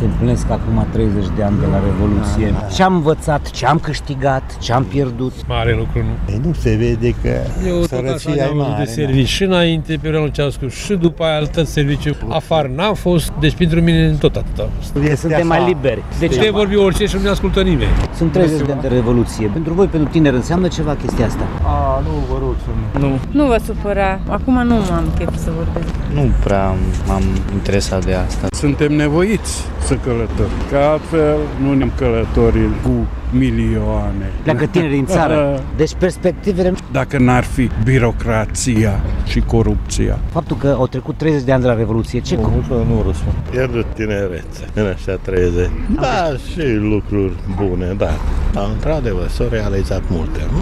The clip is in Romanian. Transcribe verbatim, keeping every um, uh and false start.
Se împlinesc acum treizeci de ani de la Revoluție. Ce-am învățat, ce-am câștigat, ce-am pierdut? Mare lucru, nu? Ei, nu se vede că Eu sărăcia e mare. de servici și înainte, pe perioada Ceausescu, și după aia altă serviciu. Afară n-am fost, deci pentru mine tot atâta. Suntem mai liberi. Deci de vorbi orice și nu ne ascultă nimeni. Sunt treizeci de ani de Revoluție. Pentru voi, pentru tineri, înseamnă ceva chestia asta? A, nu, vă rog să nu. Nu. Nu vă supăra. Acum nu am chef să vorbesc. Nu prea m-am interesat de asta. Suntem nevoiți să călătorim, că altfel nu ne-am călătorit cu milioane. Pleacă tineri în țară. Deci perspectivele... Dacă n-ar fi birocrația și corupția. Faptul că au trecut treizeci de ani de la Revoluție, ce... Nu, nu, nu răspund. Pierdut tinerețe în așa treizeci. Da, și lucruri bune, da. Dar într-adevăr s-au realizat multe.